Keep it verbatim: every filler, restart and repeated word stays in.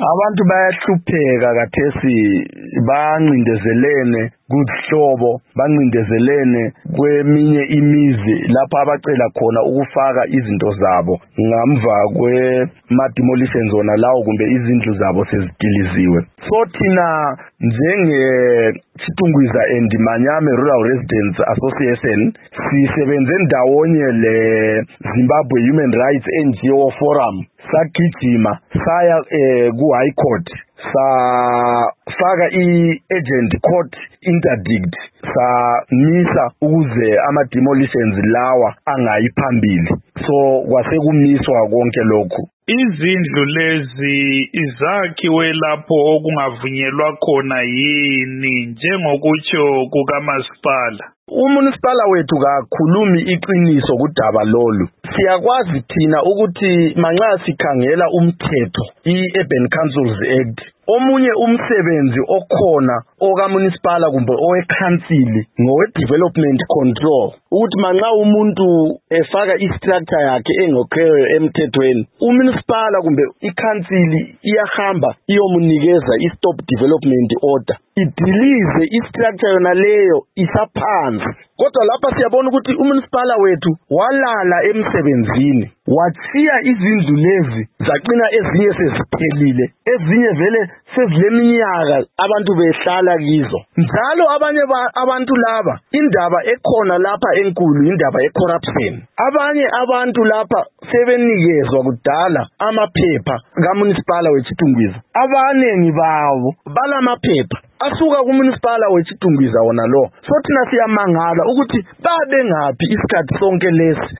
Abantu bayahlupheka kathesi bancindezelene kuhlobo bancindezelene kweminye imizi lapha abacela khona ukufaka izinto zabo ngamva kwe ma demolition zona lawo kumbe izindlu zabo sezidiliziwe. So thina njenge Chitungwiza and Manyame Rural Residents Association sisebenze ndawonye le Zimbabwe Human Rights N G O Forum sagijima saya eh, ku High Court sa faka i-agent court interdict sa misa ukuze ama demolitions lawa angayiphambili. So kwase kumiswa konke lokhu. Izindlu lezi izakhiwe lapho okungavunyelwa khona yini njengokutsho kukamasipala? Umunisipala wethu kakhulumi iqiniso kudaba lolu. Siyakwazi thina ukuthi manxa sikhangela umthetho i-Urban Councils Act omunye umsebenzi okhona okamunisipala kumbe owekhansili ngowe development control ukuthi manxa umuntu efaka istructure yakhe engokheyo emthethweni umunisipala kumbe ikhansili iyahamba iyomunikeza i-stop development order idilize istructure yona leyo isaphansi. Kodwa lapha siyabona ukuthi umunisipala wethu walala emsebenzini wathiya izindlu lezi zaqina ezinye seziphelile ezinye vele sezileminyaka abantu behlala kizo. Njalo abanye abantu laba indaba ekhona lapha enkulu indaba ecorruption. Abanye abantu lapha sebenikezwa kudala amaphepha kamunisipala weChitungwiza. Abanengi bawo balamaphepha asuka kumunisipala weChitungwiza wona lo. So thina siyamangala ukuthi babe ngaphi isikhathi sonke lesi